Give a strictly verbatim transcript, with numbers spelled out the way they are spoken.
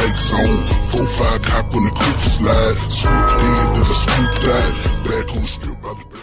lights on. Four five cop on the coupe slide. Swooped in, then I swooped out. Back on the strip, I was